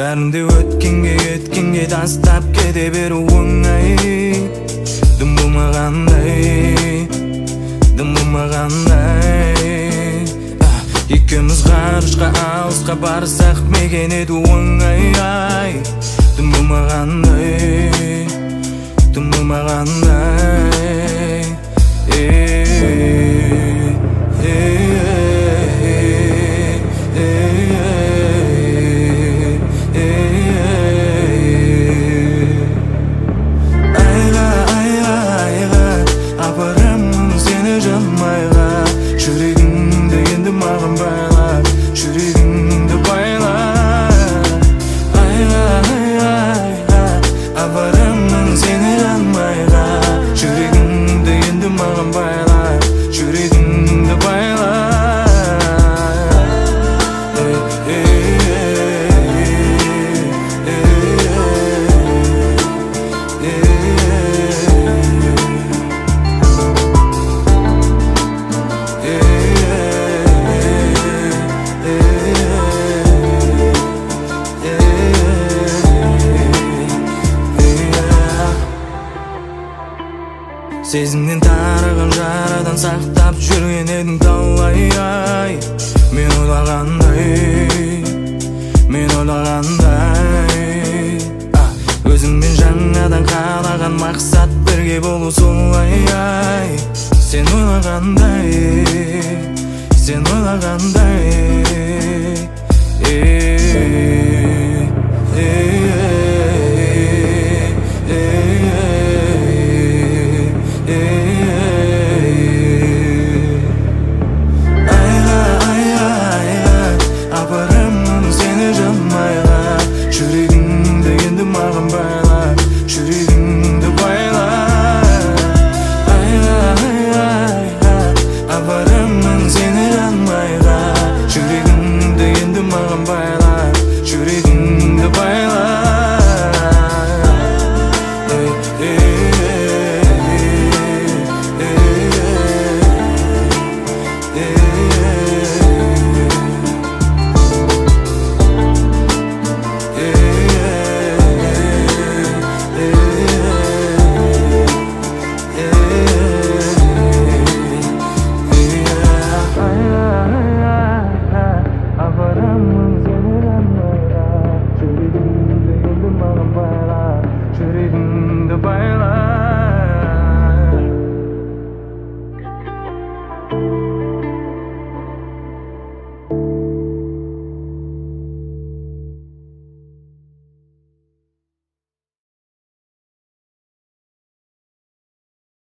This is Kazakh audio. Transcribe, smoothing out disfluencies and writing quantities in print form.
бәрінде өткенге тастап кете беру оңай. Дым болмағандай екеуміз ғарышқа алысқа барсақ мекен ету оңай. Дым болмағандай апарамын сені жанмайға, жүрегіңді енді маған байла, жүрегіңді байла. Апарамын сені жанмайға, жүрегіңді енді маған байла, жүрегіңді байла. Сезімнен тараған жарадан сақтап жүрген едің талай. Мен ойлағандай өзіңмен жаңадан қалаған мақсат бірге болу солай. Сен ойлағандай